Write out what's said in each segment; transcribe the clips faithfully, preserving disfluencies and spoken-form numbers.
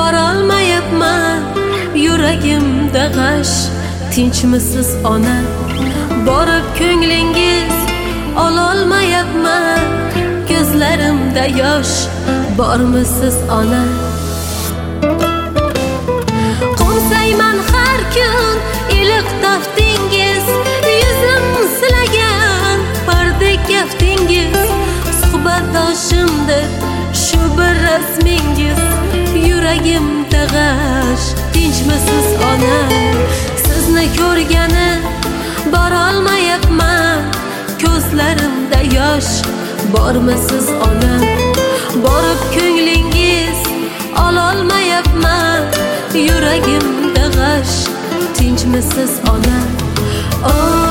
borolmayapman, yuragimda g'ash. Tinchmisiz ona, borib ko'nglingiz ololmayapman, ko'zlarimda yosh. Bormisiz ona? Qo'msayman har kun iliq taftingiz, yuzim silagan pardek kaftingiz. Suhbatdoshimdir shu bir rasmingiz, yuragimda g'ash. Tinchmisiz ona? Sizni ko'rgani borolmayapman, ko'zlarimda yosh. Bormisiz ona? Borib ko'nglingiz ololmayapman, yuragimda g'ash. Tinchmisiz ona? Oh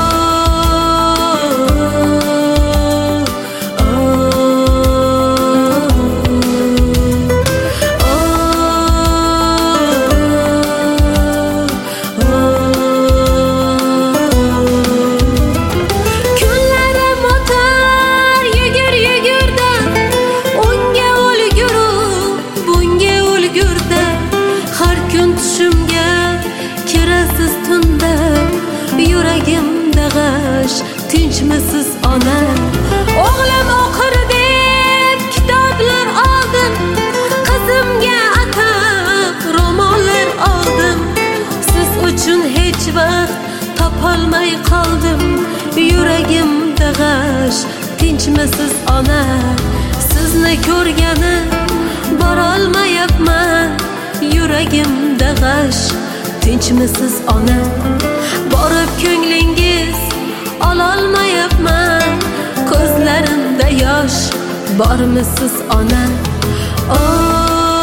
yuragimda g'ash. Tinchmisiz ona? O'g'lim o'qir deb kitoblar oldim, qizimga atab ro'mollar oldim. Siz uchun hech vaqt topolmay qoldim, yuragimda g'ash. Tinchmisiz ona? Sizni ko'rgani borolmayapman, yuragimda g'ash. Tinchmisiz ona? Borib ko'nglingiz ololmayapman, ko'zlarimda yosh. Bormisiz ona? Oh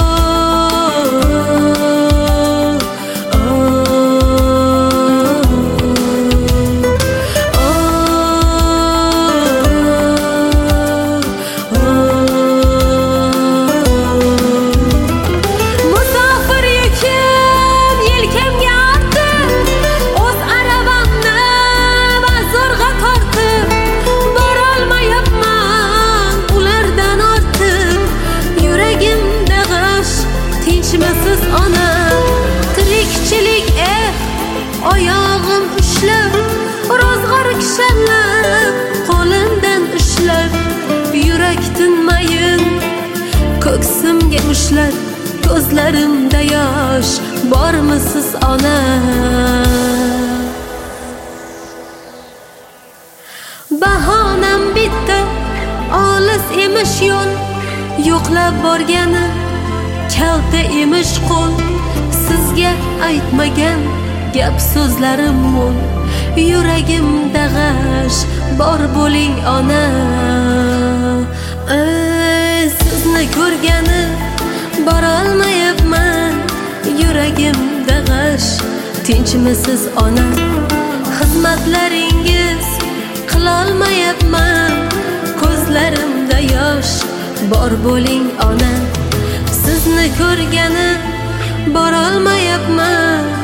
tinchmisiz ona? Tirikchilik eh, oyog'im ushlab, ro'zg'or kishanlab, qo'limdan ushlab, yurak tinmayin ko'ksimga ushlab, ko'zlarimda yosh. Bormisiz ona? Bahonam bitta, olis emish yo'l, yo'qlab borgani kalta emish qo'l. Sizga aytmagan gap so'zlarim mo'l, yuragimda g'ash. Bor bo'ling ona. Ey, sizni ko'rgani borolmayapman, yuragimda g'ash. Tinchmisiz ona? Xizmatlaringiz qilolmayapman, ko'zlarimda yosh. Bor bo'ling ona. Sizni ko'rgani borolmayapman,